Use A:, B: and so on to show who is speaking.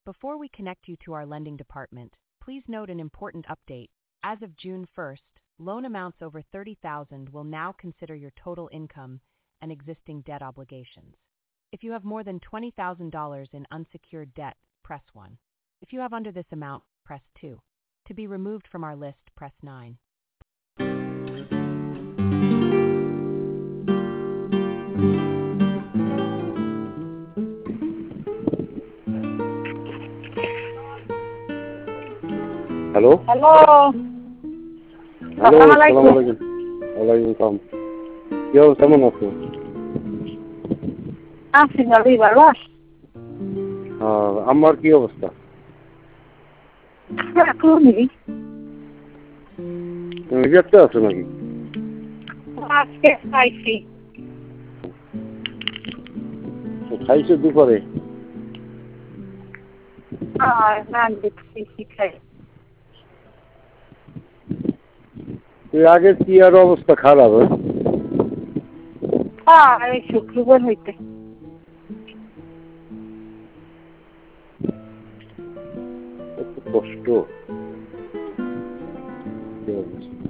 A: Before we connect you to our lending department, please note an important update. As of June 1st, loan amounts over $30,000 will now consider your total income and existing debt obligations. If you have more than $20,000 in unsecured debt, press 1. If you have under this amount, press 2. To be removed from our list, press 9.
B: Hello
C: hello,
B: hello,
C: আসসালামু
B: আসসালামু
C: আলাইকুম।
B: আলাইকুম। ওয়ালাইকুম আসসালাম। কি অবস্থা, কেমন আছো?
C: আছি ভালোই, ভালো আছি।
B: আমার কি অবস্থা?
C: এখনই
B: তুমি ব্যস্ত আছো নাকি?
C: আজকে খাইছি।
B: খাইছো দুপুরে?
C: না দেখছি খাই।
B: তুই আগে কি আর অবস্থা খারাপ?
C: এই শুক্রবার হইতে
B: কত কষ্ট। কি অবস্থা?